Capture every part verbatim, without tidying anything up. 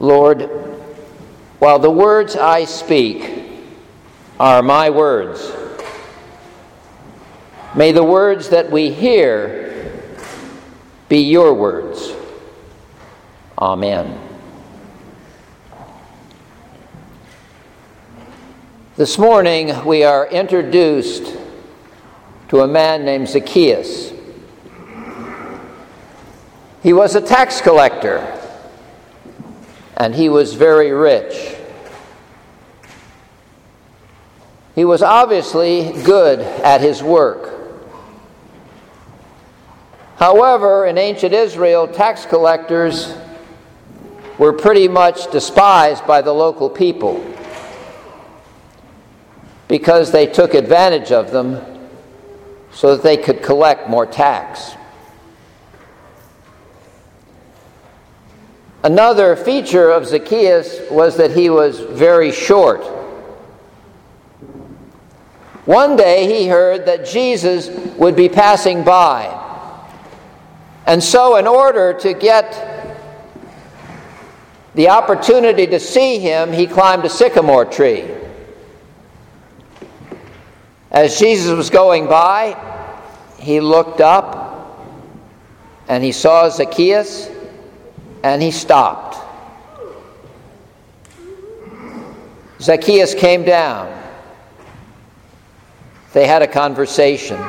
Lord, while the words I speak are my words, may the words that we hear be your words. Amen. This morning we are introduced to a man named Zacchaeus. He was a tax collector, and he was very rich. He was obviously good at his work. However, in ancient Israel, tax collectors were pretty much despised by the local people because they took advantage of them so that they could collect more tax. Another feature of Zacchaeus was that he was very short. One day he heard that Jesus would be passing by. And so in order to get the opportunity to see him, he climbed a sycamore tree. As Jesus was going by, he looked up and he saw Zacchaeus and he stopped. Zacchaeus came down. They had a conversation.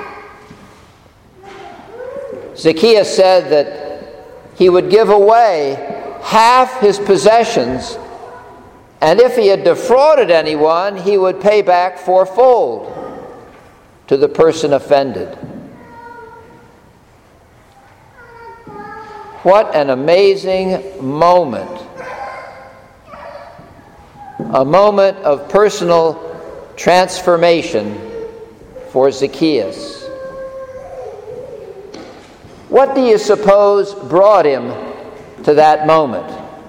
Zacchaeus said that he would give away half his possessions, and if he had defrauded anyone, he would pay back fourfold to the person offended. What an amazing moment. A moment of personal transformation for Zacchaeus. What do you suppose brought him to that moment?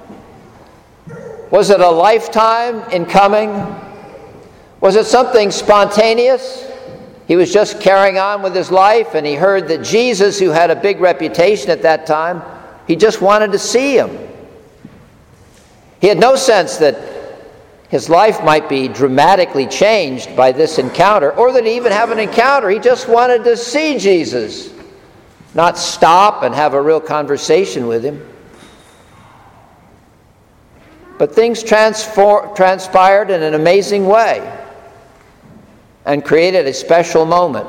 Was it a lifetime in coming? Was it something spontaneous? He was just carrying on with his life and he heard that Jesus, who had a big reputation at that time, he just wanted to see him. He had no sense that his life might be dramatically changed by this encounter, or that he even have an encounter. He just wanted to see Jesus, not stop and have a real conversation with him. But things transfor- transpired in an amazing way and created a special moment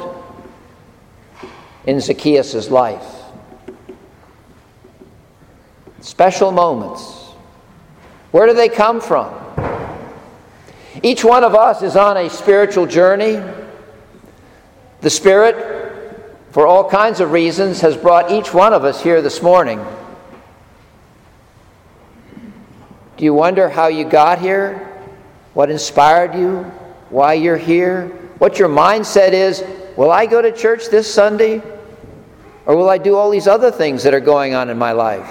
in Zacchaeus' life. Special moments. Where do they come from? Each one of us is on a spiritual journey. The Spirit, for all kinds of reasons, has brought each one of us here this morning. Do you wonder how you got here? What inspired you? Why you're here? What your mindset is? Will I go to church this Sunday? Or will I do all these other things that are going on in my life?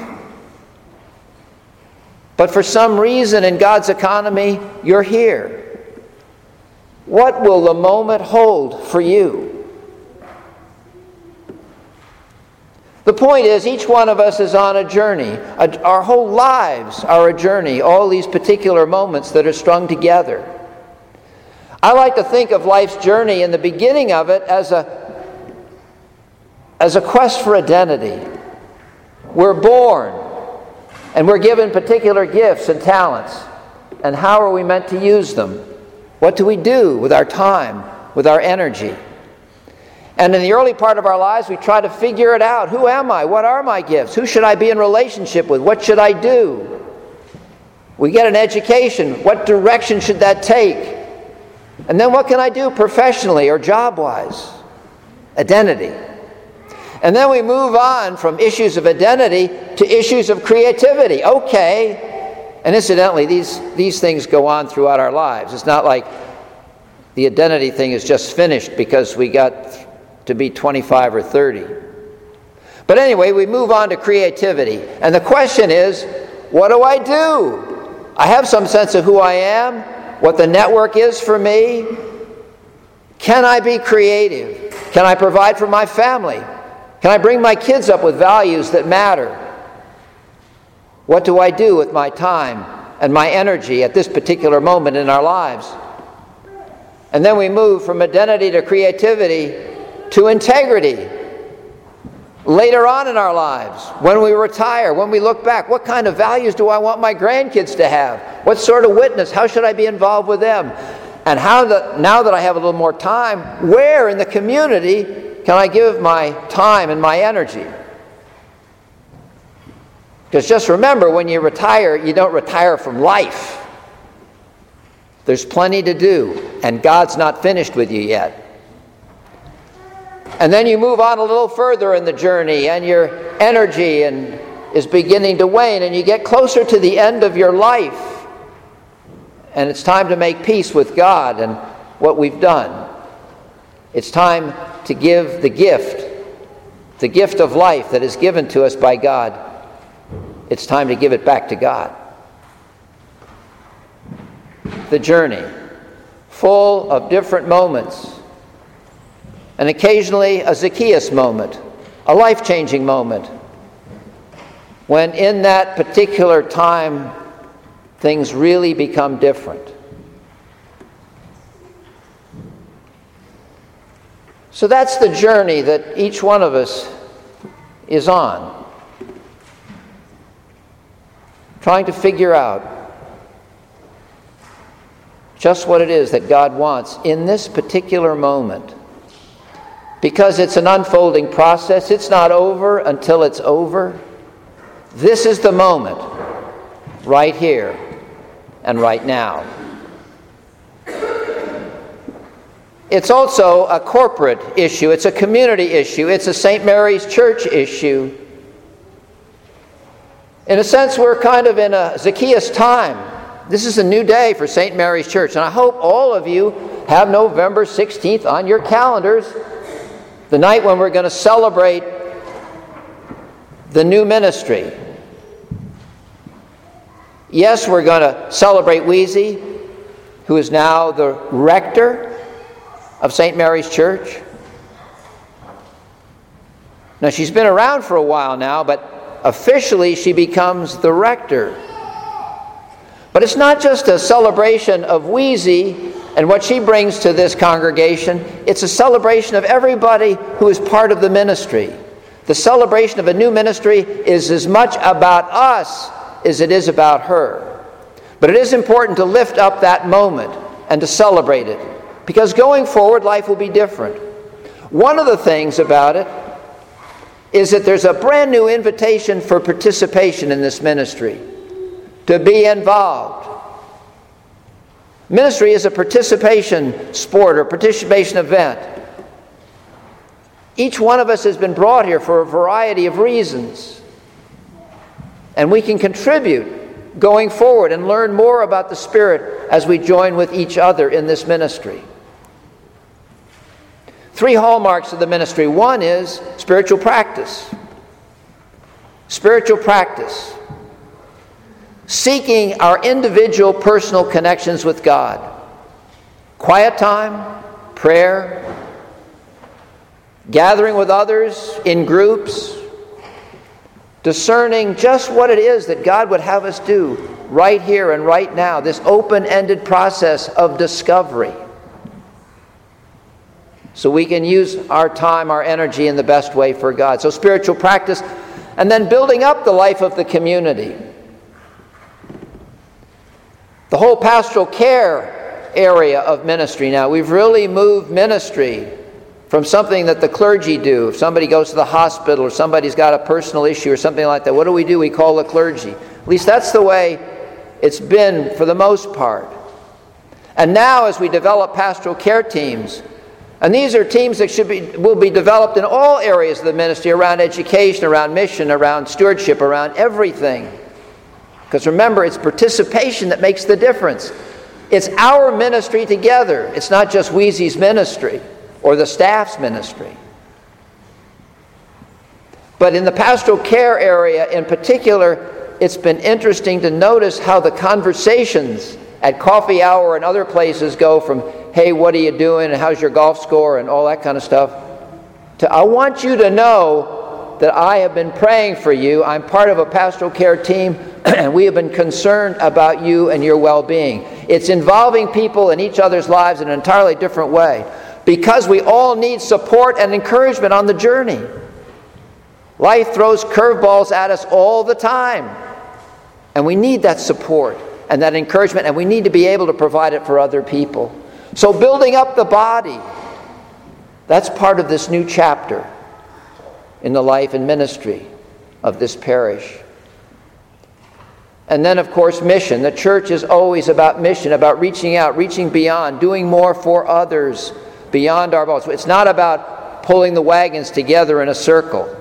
But for some reason in God's economy, you're here. What will the moment hold for you? The point is, each one of us is on a journey. Our whole lives are a journey, all these particular moments that are strung together. I like to think of life's journey in the beginning of it as a, as a quest for identity. We're born, and we're given particular gifts and talents. And how are we meant to use them? What do we do with our time, with our energy? And in the early part of our lives, we try to figure it out. Who am I? What are my gifts? Who should I be in relationship with? What should I do? We get an education. What direction should that take? And then what can I do professionally or job-wise? Identity. And then we move on from issues of identity to issues of creativity. Okay. And incidentally, these, these things go on throughout our lives. It's not like the identity thing is just finished because we got to be twenty-five or thirty. But anyway, we move on to creativity. And the question is, what do I do? I have some sense of who I am, what the network is for me. Can I be creative? Can I provide for my family? Can I bring my kids up with values that matter? What do I do with my time and my energy at this particular moment in our lives. And then we move from identity to creativity to integrity. Later on in our lives, when we retire, when we look back, what kind of values do I want my grandkids to have? What sort of witness? How should I be involved with them? And how the, now that I have a little more time, where in the community can I give my time and my energy? Because just remember, when you retire, you don't retire from life. There's plenty to do, and God's not finished with you yet. And then you move on a little further in the journey, and your energy and is beginning to wane, and you get closer to the end of your life. And it's time to make peace with God and what we've done. It's time to give the gift, the gift of life that is given to us by God. It's time to give it back to God. The journey, full of different moments, and occasionally a Zacchaeus moment, a life-changing moment, when in that particular time things really become different. So that's the journey that each one of us is on, trying to figure out just what it is that God wants in this particular moment. Because it's an unfolding process. It's not over until it's over. This is the moment, right here and right now. It's also a corporate issue. It's a community issue. It's a Saint Mary's Church issue. In a sense, we're kind of in a Zacchaeus time. This is a new day for Saint Mary's Church, and I hope all of you have November sixteenth on your calendars, the night when we're going to celebrate the new ministry. Yes, we're going to celebrate Wheezy, who is now the rector of Saint Mary's Church. Now, she's been around for a while now, but officially she becomes the rector. But it's not just a celebration of Wheezy and what she brings to this congregation. It's a celebration of everybody who is part of the ministry. The celebration of a new ministry is as much about us as it is about her. But it is important to lift up that moment and to celebrate it, because going forward, life will be different. One of the things about it is that there's a brand new invitation for participation in this ministry, to be involved. Ministry is a participation sport or participation event. Each one of us has been brought here for a variety of reasons. And we can contribute going forward and learn more about the Spirit as we join with each other in this ministry. Three hallmarks of the ministry. One is spiritual practice. Spiritual practice. Seeking our individual personal connections with God. Quiet time, prayer, gathering with others in groups, discerning just what it is that God would have us do right here and right now, this open-ended process of discovery. So we can use our time, our energy in the best way for God. So spiritual practice, and then building up the life of the community. The whole pastoral care area of ministry now. We've really moved ministry from something that the clergy do. If somebody goes to the hospital or somebody's got a personal issue or something like that, what do we do? We call the clergy. At least that's the way it's been for the most part. And now as we develop pastoral care teams, and these are teams that should be will be developed in all areas of the ministry, around education, around mission, around stewardship, around everything. Because remember, it's participation that makes the difference. It's our ministry together. It's not just Wheezy's ministry or the staff's ministry. But in the pastoral care area in particular, it's been interesting to notice how the conversations at coffee hour and other places go from, hey, what are you doing, and how's your golf score, and all that kind of stuff, to I want you to know that I have been praying for you. I'm part of a pastoral care team, and we have been concerned about you and your well-being. It's involving people in each other's lives in an entirely different way, because we all need support and encouragement on the journey. Life throws curveballs at us all the time, and we need that support and that encouragement, and we need to be able to provide it for other people. So building up the body, that's part of this new chapter in the life and ministry of this parish. And then, of course, mission. The church is always about mission, about reaching out, reaching beyond, doing more for others beyond our walls. It's not about pulling the wagons together in a circle.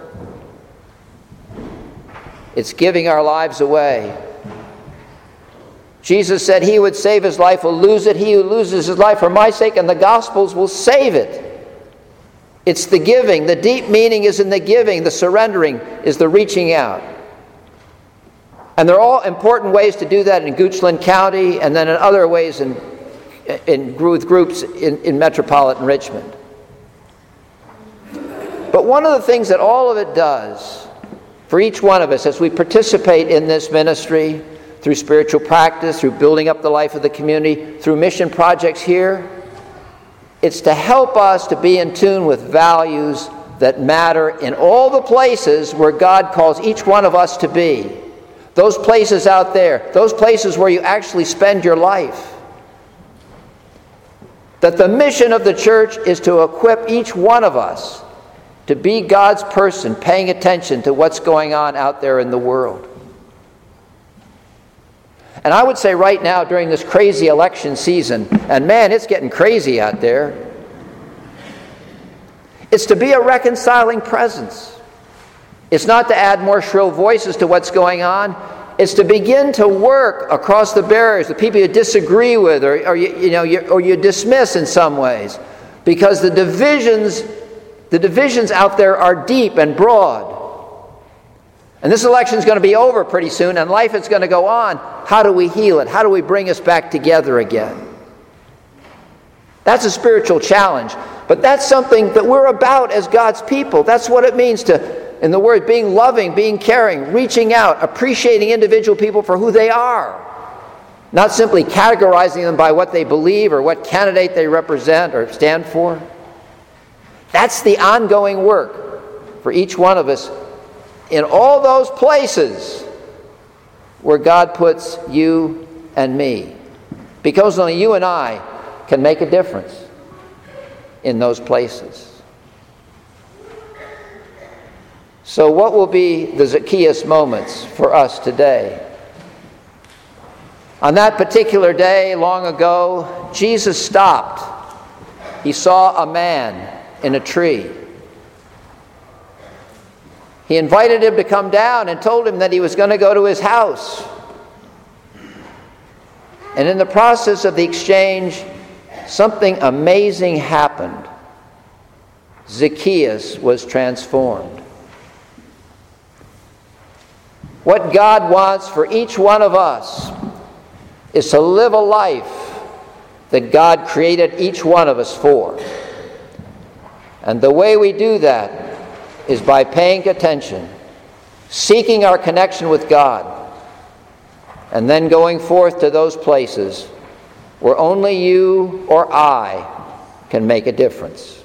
It's giving our lives away. Jesus said he who would save his life will lose it. He who loses his life for my sake and the gospel's will save it. It's the giving. The deep meaning is in the giving. The surrendering is the reaching out. And there are all important ways to do that in Goochland County, and then in other ways in, in with groups in, in metropolitan Richmond. But one of the things that all of it does for each one of us as we participate in this ministry, through spiritual practice, through building up the life of the community, through mission projects here, it's to help us to be in tune with values that matter in all the places where God calls each one of us to be. Those places out there, those places where you actually spend your life. That the mission of the church is to equip each one of us to be God's person, paying attention to what's going on out there in the world. And I would say right now during this crazy election season, and man, it's getting crazy out there, it's to be a reconciling presence. It's not to add more shrill voices to what's going on. It's to begin to work across the barriers, the people you disagree with or, or, you, you know, you, or you dismiss in some ways. Because the divisions, the divisions out there are deep and broad. And this election is going to be over pretty soon, and life is going to go on. How do we heal it? How do we bring us back together again? That's a spiritual challenge. But that's something that we're about as God's people. That's what it means to, in the word, being loving, being caring, reaching out, appreciating individual people for who they are. Not simply categorizing them by what they believe or what candidate they represent or stand for. That's the ongoing work for each one of us in all those places where God puts you and me. Because only you and I can make a difference in those places. So what will be the Zacchaeus moments for us today? On that particular day, long ago, Jesus stopped. He saw a man in a tree. He invited him to come down and told him that he was going to go to his house. And in the process of the exchange, something amazing happened. Zacchaeus was transformed. What God wants for each one of us is to live a life that God created each one of us for. And the way we do that is by paying attention, seeking our connection with God, and then going forth to those places where only you or I can make a difference.